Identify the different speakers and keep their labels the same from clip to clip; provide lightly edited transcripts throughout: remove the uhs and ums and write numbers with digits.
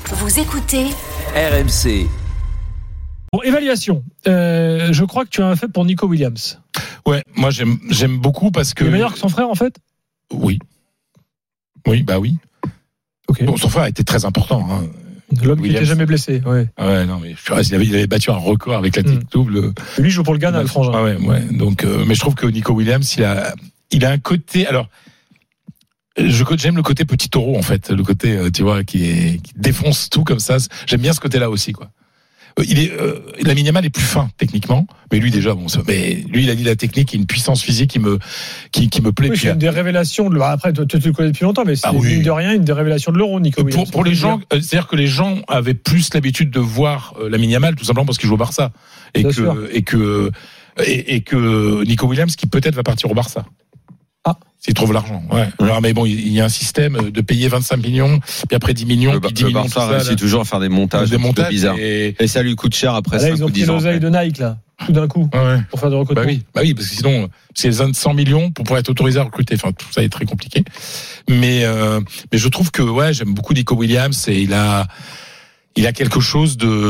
Speaker 1: Vous écoutez
Speaker 2: RMC.
Speaker 3: Bon, évaluation. Je crois que tu as un fait pour Nico Williams.
Speaker 4: Ouais, moi j'aime beaucoup parce que.
Speaker 3: Il est meilleur que son frère en fait.
Speaker 4: Oui. Oui, bah oui.
Speaker 3: Ok.
Speaker 4: Bon, son frère a été très important. Hein.
Speaker 3: L'homme qui n'était jamais blessé. Ouais.
Speaker 4: Ouais, non, mais il avait battu un record avec la double.
Speaker 3: Lui il joue pour le Ghana, le frangin.
Speaker 4: Ah ouais. Donc, mais je trouve que Nico Williams, il a un côté. Alors, j'aime le côté petit taureau en fait, le côté, tu vois, qui défonce tout comme ça. J'aime bien ce côté-là aussi, quoi. Lamine Yamal est plus fin techniquement, mais lui déjà mais lui il a dit la technique et une puissance physique qui me plaît.
Speaker 3: Oui, c'est une des révélations après tu le connais depuis longtemps, mais c'est mine de rien une des révélations de l'Euro, Nico Williams.
Speaker 4: Pour les gens, c'est-à-dire que les gens avaient plus l'habitude de voir Lamine Yamal tout simplement parce qu'il joue au Barça et que Nico Williams qui peut-être va partir au Barça. S'il trouve l'argent, ouais. Alors, mais bon, il y a un système de payer 25 millions, puis après 10 millions, puis 10 millions.
Speaker 5: Le Barça réussit toujours à faire des montages bizarres. Et ça lui coûte cher après 5 ou 10 ans.
Speaker 3: Là, ils ont pris l'oseille de Nike, là, tout d'un coup, pour faire des recrutements.
Speaker 4: Bah oui, parce que sinon, c'est 100 millions pour pouvoir être autorisé à recruter. Enfin, tout ça est très compliqué. Mais je trouve que, ouais, j'aime beaucoup Nico Williams et il a quelque chose de,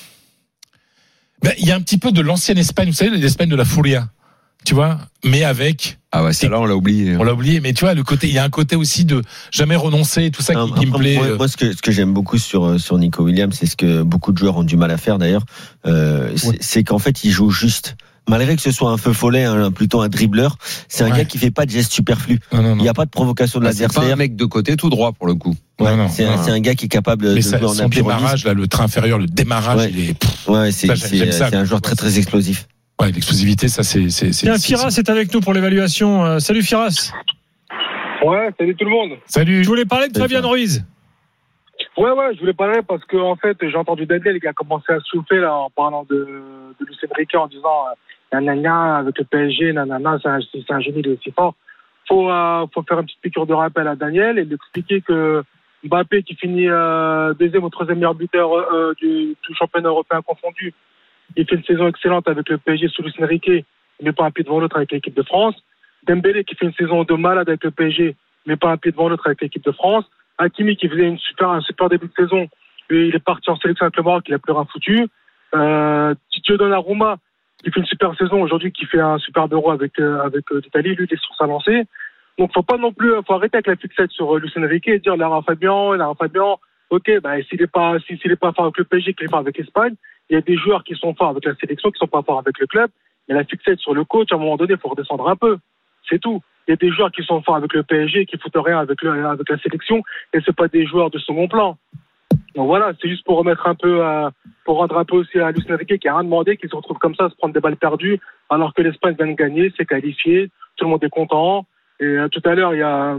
Speaker 4: il y a un petit peu de l'ancienne Espagne, vous savez, l'Espagne de la Furia. Tu vois, mais avec.
Speaker 5: Ah ouais, celle-là, on l'a oublié.
Speaker 4: On l'a oublié, mais tu vois, il y a un côté aussi de jamais renoncer, tout ça qui me plaît.
Speaker 6: Moi, ce que j'aime beaucoup sur Nico Williams, c'est ce que beaucoup de joueurs ont du mal à faire d'ailleurs, c'est qu'en fait, il joue juste. Malgré que ce soit un feu follet, plutôt un dribbleur, c'est un gars qui fait pas de gestes superflus. Non. Il n'y a pas de provocation de l'adversaire.
Speaker 5: C'est pas un mec de côté tout droit pour le coup.
Speaker 6: Ouais, c'est un gars qui est capable de jouer en apéro.
Speaker 4: Le démarrage, là, le train inférieur, le démarrage, il est.
Speaker 6: Ouais, c'est un joueur très très explosif.
Speaker 4: Ouais, l'explosivité, ça c'est.
Speaker 3: Tiens, Firas est avec nous pour l'évaluation. Salut Firas.
Speaker 7: Ouais, salut tout le monde.
Speaker 4: Salut.
Speaker 3: Je voulais parler de Fabien Ruiz.
Speaker 7: Ouais, je voulais parler parce que en fait, j'ai entendu Daniel qui a commencé à souffler là en parlant de Luis Enrique en disant nanana avec le PSG, nanana, c'est un génie, il est aussi fort. Faut faire une petite piqûre de rappel à Daniel et lui expliquer que Mbappé qui finit deuxième ou troisième meilleur buteur du championnat européen confondu. Il fait une saison excellente avec le PSG sous Luis Enrique, il met pas un pied devant l'autre avec l'équipe de France. Dembélé qui fait une saison de malade avec le PSG, il met pas un pied devant l'autre avec l'équipe de France. Hakimi qui faisait un super début de saison, lui, il est parti en sélection avec le Maroc, il a plus rien foutu. Tito Donnarumma qui fait une super saison aujourd'hui, qui fait un super euro avec l'Italie, lui il est sur sa lancée. Donc faut arrêter avec la fixette sur Luis Enrique et dire Lara Fabian, ok, s'il est pas fort avec le PSG, qu'il est fort avec l'Espagne. Il y a des joueurs qui sont forts avec la sélection, qui sont pas forts avec le club. Mais la fixette sur le coach, à un moment donné, il faut redescendre un peu. C'est tout. Il y a des joueurs qui sont forts avec le PSG, qui foutent rien avec la sélection, et c'est pas des joueurs de second plan. Donc voilà, c'est juste pour remettre un peu, pour rendre un peu aussi à Luis Enrique qui a rien demandé, qui se retrouve comme ça à se prendre des balles perdues, alors que l'Espagne vient de gagner, c'est qualifié, tout le monde est content. Et tout à l'heure, il y a,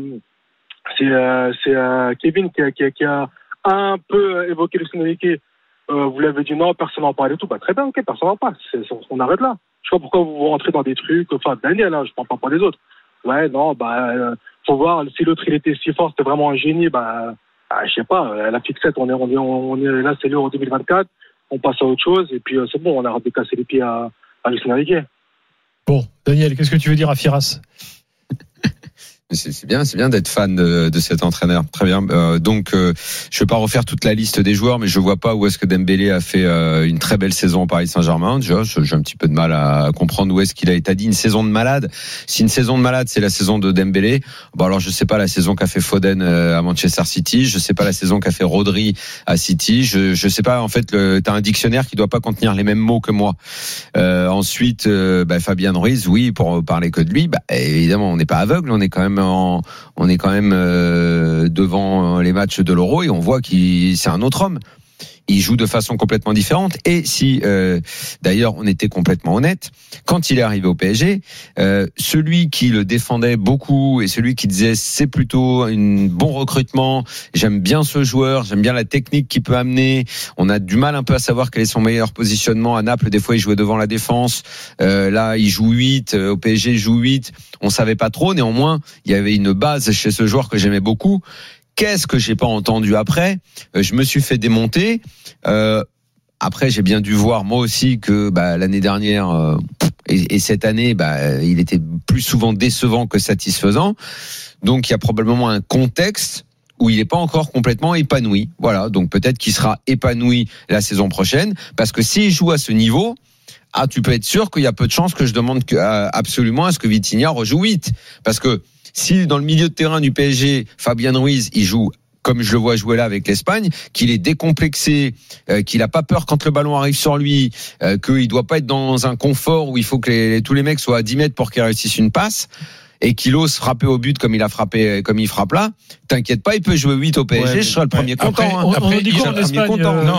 Speaker 7: c'est Kevin qui a un peu évoqué Luis Enrique. Vous l'avez dit non, personne n'en parle et tout. Très bien, ok, personne n'en parle. On arrête là. Je sais pas pourquoi vous rentrez dans des trucs. Enfin, Daniel, je parle pas pour les autres. Ouais, non, faut voir si l'autre il était si fort, c'était vraiment un génie. Je sais pas. La fixette, on est là, c'est l'Euro 2024. On passe à autre chose et puis c'est bon, on a décassé les pieds à Luis Enrique.
Speaker 3: Bon, Daniel, qu'est-ce que tu veux dire à Firas?
Speaker 5: C'est bien d'être fan de cet entraîneur. Très bien. Donc, je vais pas refaire toute la liste des joueurs, mais je vois pas où est-ce que Dembélé a fait une très belle saison au Paris Saint-Germain. Déjà, j'ai un petit peu de mal à comprendre où est-ce qu'il a été dit une saison de malade. Si une saison de malade, c'est la saison de Dembélé, alors je sais pas la saison qu'a fait Foden à Manchester City, je sais pas la saison qu'a fait Rodri à City, je sais pas. En fait, t'as un dictionnaire qui doit pas contenir les mêmes mots que moi. Ensuite, Fabien Ruiz, oui, pour parler que de lui, évidemment, on n'est pas aveugle, on est quand même devant les matchs de l'Euro et on voit c'est un autre homme. Il joue de façon complètement différente. Et si, d'ailleurs, on était complètement honnête, quand il est arrivé au PSG, celui qui le défendait beaucoup et celui qui disait c'est plutôt un bon recrutement, j'aime bien ce joueur, j'aime bien la technique qu'il peut amener, on a du mal un peu à savoir quel est son meilleur positionnement. À Naples, des fois, il jouait devant la défense. Là, il joue 8. Au PSG, il joue 8. On savait pas trop. Néanmoins, il y avait une base chez ce joueur que j'aimais beaucoup. Qu'est-ce que j'ai pas entendu après? Je me suis fait démonter. Après, j'ai bien dû voir moi aussi que l'année dernière et cette année, il était plus souvent décevant que satisfaisant. Donc, il y a probablement un contexte où il n'est pas encore complètement épanoui. Voilà, donc peut-être qu'il sera épanoui la saison prochaine, parce que s'il joue à ce niveau, tu peux être sûr qu'il y a peu de chances que je demande absolument à ce que Vitinha rejoue 8. Parce que si dans le milieu de terrain du PSG, Fabien Ruiz, il joue comme je le vois jouer là avec l'Espagne, qu'il est décomplexé, qu'il a pas peur quand le ballon arrive sur lui, qu'il doit pas être dans un confort où il faut que tous les mecs soient à 10 mètres pour qu'il réussisse une passe, et qu'il ose frapper au but comme il frappe là, t'inquiète pas, il peut jouer 8 au PSG, je serai le premier content.
Speaker 3: On dit quoi en Espagne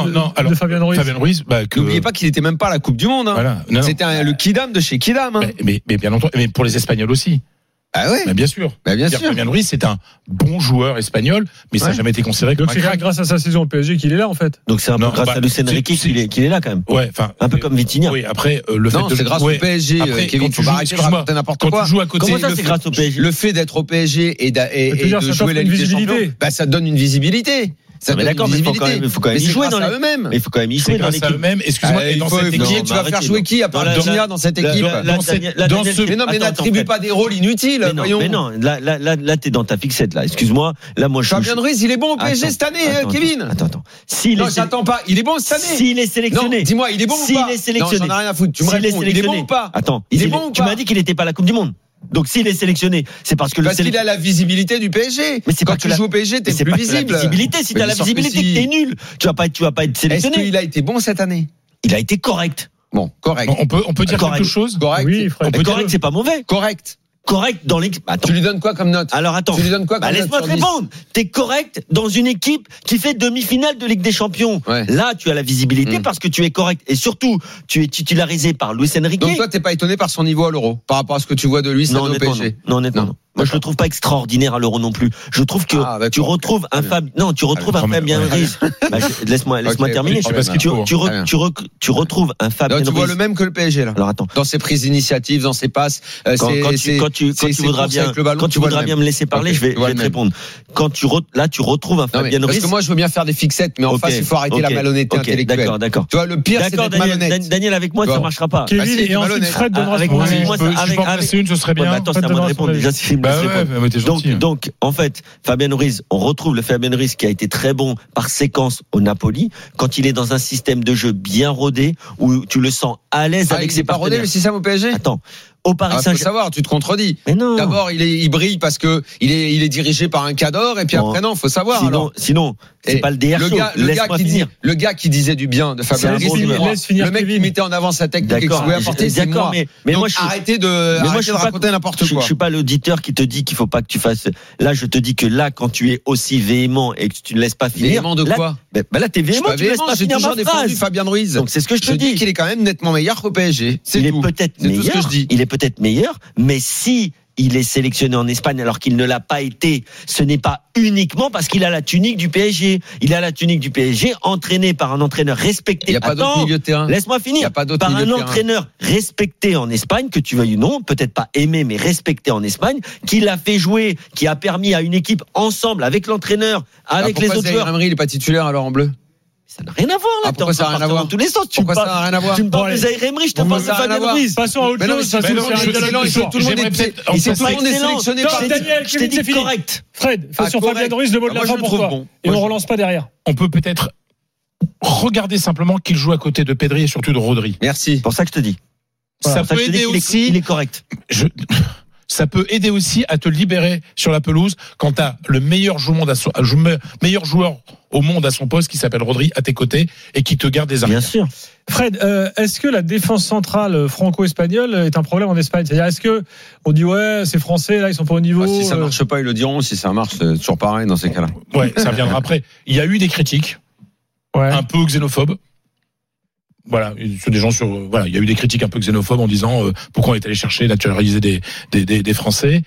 Speaker 3: de Fabien Ruiz?
Speaker 5: N'oubliez pas qu'il était même pas à la Coupe du Monde. Voilà. C'était le Kidam de chez Kidam.
Speaker 4: Mais bien entendu, mais pour les Espagnols aussi.
Speaker 5: Ah ouais.
Speaker 4: Bien sûr.
Speaker 5: Bien sûr.
Speaker 4: Fabien Ruiz, c'est un bon joueur espagnol, mais ça n'a jamais été considéré comme
Speaker 3: un crack. Donc c'est grâce à sa saison au PSG qu'il est là en fait.
Speaker 6: Donc c'est un peu grâce à Luis Enrique qu'il est là quand même.
Speaker 4: Ouais, enfin
Speaker 6: un peu comme Vitinha.
Speaker 4: Oui, après le fait de
Speaker 5: c'est grâce au PSG.
Speaker 4: Après,
Speaker 5: Kevin, faut arrêter de raconter n'importe quoi.
Speaker 4: Quand tu joues à côté,
Speaker 6: comment ça c'est grâce au PSG?
Speaker 5: Le fait d'être au PSG et de jouer la Ligue des Champions, ça te donne une visibilité.
Speaker 6: Mais d'accord, mais il faut quand même y jouer dans
Speaker 5: eux-mêmes.
Speaker 6: Il faut quand même y jouer dans l'équipe.
Speaker 4: eux-mêmes. Excuse-moi, et dans cette équipe,
Speaker 5: tu vas faire jouer qui à part Vitinha dans cette équipe? Mais non, mais n'attribue pas des rôles inutiles.
Speaker 6: Mais non, là t'es dans ta fixette là. Excuse-moi, là moi je.
Speaker 5: Fabien Ruiz, il est bon au PSG cette année, Kevin.
Speaker 6: Attends.
Speaker 5: Non, j'attends pas. Il est bon cette année.
Speaker 6: S'il est sélectionné.
Speaker 5: Non, dis-moi, il est bon ou pas?
Speaker 6: S'il est sélectionné.
Speaker 5: Non, j'en ai rien à foutre. Tu me réponds. Il est bon ou pas?
Speaker 6: Attends.
Speaker 5: Il est bon ou pas?
Speaker 6: Tu m'as dit qu'il n'était pas à la Coupe du Monde. Donc s'il est sélectionné, c'est parce que
Speaker 5: qu'il a la visibilité du PSG. Mais c'est quand tu joues au PSG, t'es plus visible.
Speaker 6: La visibilité, si t'as la visibilité, t'es nul. Tu vas pas être sélectionné.
Speaker 5: Est-ce qu'il a été bon cette année?
Speaker 6: Il a été correct.
Speaker 5: Bon, correct.
Speaker 4: On peut dire quelque chose?
Speaker 5: Correct.
Speaker 3: Oui,
Speaker 6: correct, c'est pas mauvais. Correct dans l'équipe.
Speaker 5: Attends. Tu lui donnes quoi comme note?
Speaker 6: Alors attends.
Speaker 5: Tu lui donnes quoi comme note?
Speaker 6: Laisse-moi te répondre. T'es correct dans une équipe qui fait demi-finale de Ligue des Champions. Ouais. Là, tu as la visibilité parce que tu es correct. Et surtout, tu es titularisé par Luis Enrique.
Speaker 5: Donc toi, t'es pas étonné par son niveau à l'Euro par rapport à ce que tu vois de lui, c'est au PSG?
Speaker 6: Non, honnêtement. Moi, je le trouve pas extraordinaire à l'Euro non plus. Je trouve que tu retrouves un Fabien Ruiz. Laisse-moi terminer. Tu retrouves un Fabien Ruiz.
Speaker 5: Tu vois le même que le PSG là.
Speaker 6: Alors attends.
Speaker 5: Dans ses prises d'initiative, dans ses passes,
Speaker 6: quand tu voudras bien me laisser parler, je vais te répondre. Là, tu retrouves un Fabien Ruiz.
Speaker 5: Parce que moi, je veux bien faire des fixettes, mais en face, il faut arrêter la malhonnêteté intellectuelle.
Speaker 6: D'accord.
Speaker 5: Tu vois, le pire, c'est d'être malhonnête.
Speaker 6: Daniel, avec moi, ça marchera pas.
Speaker 3: Kevin et ensuite Fred donnera son avis.
Speaker 4: Je peux en placer une, ce serait bien.
Speaker 6: Attends, c'est à moi de répondre. Déjà, donc, en fait, Fabien Ruiz, on retrouve le Fabien Ruiz qui a été très bon par séquence au Napoli, quand il est dans un système de jeu bien rodé, où tu le sens à l'aise avec ses partenaires. Il est pas rodé le
Speaker 5: système au PSG?
Speaker 6: Attends. Au Paris Saint-Germain.
Speaker 5: Faut savoir, tu te contredis.
Speaker 6: Mais non.
Speaker 5: D'abord, il brille parce que il est dirigé par un cadre, et puis après, non, faut savoir.
Speaker 6: Sinon, c'est pas le DRCO.
Speaker 5: Le gars qui disait du bien de Fabien Ruiz, le mec qui mettait en avant sa technique et qui pouvait apporter, c'est moi. Mais moi, arrêtez de raconter n'importe quoi.
Speaker 6: Je suis pas l'auditeur qui te dit qu'il faut pas que tu fasses. Là, je te dis que là, quand tu es aussi véhément et que tu ne laisses pas finir.
Speaker 5: Véhément de quoi?
Speaker 6: Là, t'es véhément, tu laisses pas finir ma phrase.
Speaker 5: J'ai toujours défendu Fabien Ruiz.
Speaker 6: Donc, c'est ce que je te dis.
Speaker 5: Je dis qu'il est quand même nettement meilleur qu'au PSG.
Speaker 6: Il est peut-être meilleur. Il est peut-être meilleur, mais si il est sélectionné en Espagne alors qu'il ne l'a pas été, ce n'est pas uniquement parce qu'il a la tunique du PSG. Il a la tunique du PSG, entraîné par un entraîneur respecté.
Speaker 5: Il n'y a pas d'autre milieu de terrain.
Speaker 6: Laisse-moi finir. Par un entraîneur respecté en Espagne, que tu veuilles ou non, peut-être pas aimé, mais respecté en Espagne, qui l'a fait jouer, qui a permis à une équipe ensemble, avec l'entraîneur, avec les autres joueurs.
Speaker 5: Emery, il n'est pas titulaire alors en bleu?
Speaker 6: Ça n'a rien à voir là.
Speaker 5: Pourquoi ça n'a rien à voir?
Speaker 6: Dans tous les sens.
Speaker 5: Pourquoi ça n'a rien à voir?
Speaker 6: Tu me parles de Zaïre Emery, je te parle de Fabien Ruiz.
Speaker 3: Passons à autre chose. Tout le monde est sélectionné par
Speaker 6: Daniel. Je t'ai dit correct.
Speaker 3: Fred, fais sur Fabien Ruiz le mot de la fin pour toi. Et on relance pas derrière.
Speaker 4: On peut peut-être regarder simplement qu'il joue à côté de Pedri et surtout de Rodri.
Speaker 5: Merci.
Speaker 6: C'est pour ça que je te dis.
Speaker 4: Ça peut aider aussi.
Speaker 6: Il est correct.
Speaker 4: Ça peut aider aussi à te libérer sur la pelouse quand tu as le meilleur joueur au monde à son poste qui s'appelle Rodri à tes côtés et qui te garde des armes.
Speaker 6: Bien sûr.
Speaker 3: Fred, est-ce que la défense centrale franco-espagnole est un problème en Espagne? C'est-à-dire, est-ce que on dit ouais, c'est français, là ils sont pas au niveau?
Speaker 5: Si ça marche pas, ils le diront. Si ça marche, c'est toujours pareil dans ces cas-là.
Speaker 4: Ouais, ça viendra après. Il y a eu des critiques, un peu xénophobes. Voilà, sur des gens il y a eu des critiques un peu xénophobes en disant pourquoi on est allé chercher naturaliser des Français.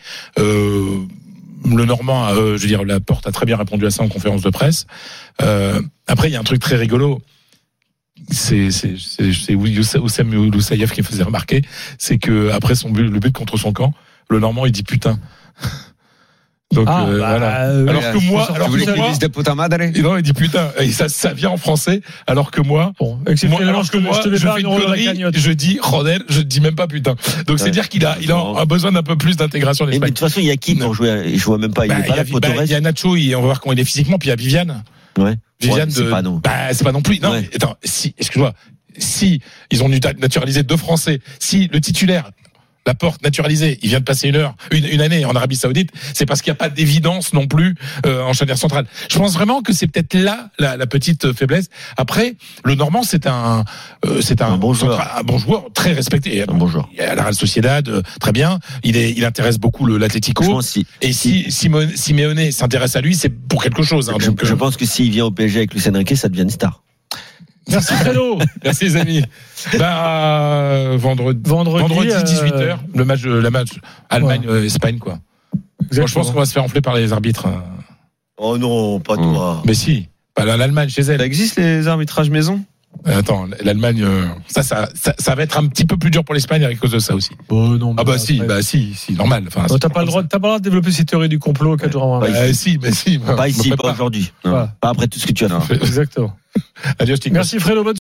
Speaker 4: Le Normand, la Porte a très bien répondu à ça en conférence de presse. Après, il y a un truc très rigolo. C'est Oussem Loussaïev qui faisait remarquer, c'est que après le but contre son camp, le Normand il dit putain. Donc
Speaker 3: Ah,
Speaker 4: voilà. Alors que moi,
Speaker 5: Tu voulais qu'il dise de puta madre?
Speaker 4: non, il dit putain, et ça vient en français, alors que moi,
Speaker 3: Bon, exceptionnellement,
Speaker 4: je fais une
Speaker 3: euro dans la
Speaker 4: connerie,
Speaker 3: cagnotte.
Speaker 4: je dis Rodel, je dis même pas putain. Donc c'est dire qu'il a un besoin d'un peu plus d'intégration en
Speaker 6: Mais de
Speaker 4: Espagne.
Speaker 6: toute façon, il y a qui pour jouer? Je vois même pas. Il est pas là,
Speaker 4: Il y a Nacho, on va voir comment il est physiquement, puis il y a Viviane.
Speaker 6: Ouais.
Speaker 4: Viviane
Speaker 6: Ouais, c'est pas non.
Speaker 4: c'est pas non plus. Non,
Speaker 6: Ouais.
Speaker 4: mais attends, excuse-moi, si ils ont naturalisé 2 Français, si le titulaire, Laporte naturalisé, il vient de passer une année en Arabie Saoudite, c'est parce qu'il n'y a pas d'évidence non plus en charnière centrale. Je pense vraiment que c'est peut-être là la petite faiblesse. Après, le Normand, c'est un
Speaker 6: bon joueur.
Speaker 4: un bon joueur, très respecté.
Speaker 6: Un bon joueur.
Speaker 4: Il est à la Real Sociedad, très bien. Il intéresse beaucoup l'Atlético.
Speaker 6: Je pense
Speaker 4: Et si Simeone s'intéresse à lui, c'est pour quelque chose. Hein, donc,
Speaker 6: je pense que s'il vient au PSG avec Luis Enrique, ça devient une star.
Speaker 3: Merci Fredo.
Speaker 4: Merci les amis. Vendredi 18h, la match Allemagne-Espagne quoi. Moi, je pense qu'on va se faire enfler par les arbitres.
Speaker 6: Oh non, pas toi.
Speaker 4: Mais si, pas l'Allemagne chez elle.
Speaker 5: Ça existe les arbitrages maison?
Speaker 4: Attends, l'Allemagne, ça va être un petit peu plus dur pour l'Espagne à cause de ça aussi.
Speaker 3: Non,
Speaker 4: Ah si, normal. Enfin,
Speaker 3: t'as pas le droit de développer ces théories du complot 4 jours avant.
Speaker 4: si.
Speaker 6: Pas ici, pas aujourd'hui.
Speaker 3: Voilà.
Speaker 6: Pas après tout ce que tu as fait.
Speaker 3: Exactement.
Speaker 4: Adios, Tigre.
Speaker 3: Merci Fredo.